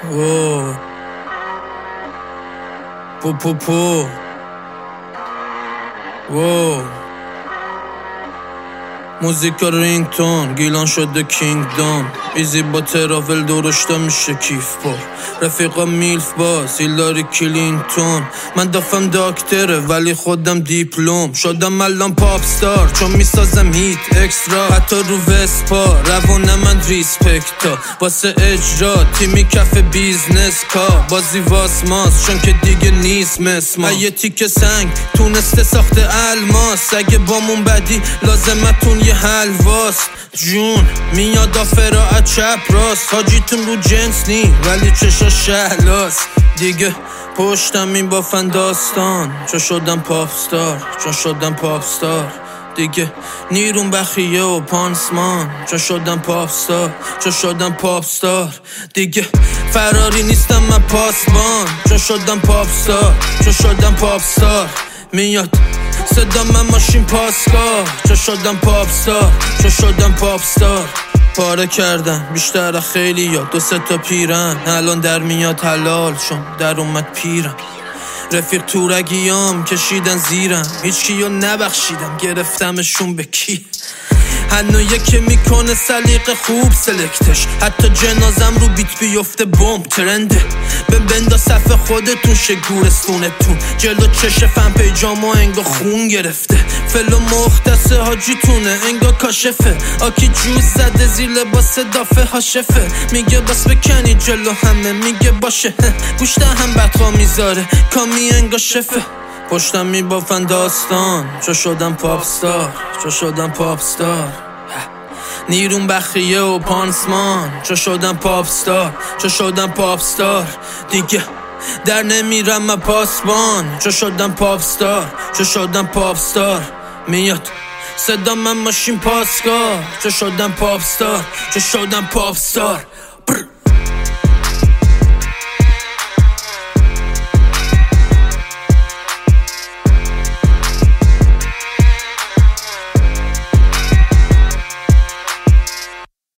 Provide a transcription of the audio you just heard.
Oh. Po. Wow. موزیکا رینگتون گیلان شده کینگدام ایزی با تراول درشتا میشه کیف بار رفیقا میلف باز هیلاری کلینتون من دافم داکتره ولی خودم دیپلوم شدم الان پاپ ستار چون میسازم هیت اکسترا حتی رو وسپا روان من ریسپکتا واسه اجرا تیمی کف بیزنس کا بازی واس ماست چون که دیگه نیست مسما یه تیک سنگ تونسته ساخته الماس اگه بامون بدی لازمتون یه حلواست جون میاد آفرا چپ راست حاجیتون رو جنس نی ولی چشا شهلاست دیگه پشتم این بافن داستان چون شدم پاپ ستار دیگه نیرون بخیه و پانسمان چون شدم پاپ ستار دیگه فراری نیستم من پاسبان چون شدم پاپ ستار میاد صدا من ماشین پاسکار چون شدم پاپ ستار پاره کردم بیشتر خیلی یا 2-3 تا پیرن الان در میاد حلال چون در اومد پیرم رفیق تورگیام کشیدن زیرم هیچکیو نبخشیدم گرفتمشون به کی هنو یکی میکنه سلیقه خوب سلکتش حتی جنازم رو بیت بیفته بوم ترنده بندا صف خودتون شه گورستونتون جلو چش فن پیجامو انگا خون گرفته فلو مختصه حاجیتونه انگا کاشفه آکی جوز زده زیر لباس دافه هاشفه میگه بس بکنی جلو همه میگه باشه گوشت هم بدخوا میذاره کامی انگا شفه پشتم میبافن داستان چو شدم پاپ ستار نیرون بخیه و پانسمان چو شدم پاپ ستار دیگه در نمیرم من پاسبان چو شدم پاپ ستار میاد صدا من ماشین پاسکار چو شدم پاپ ستار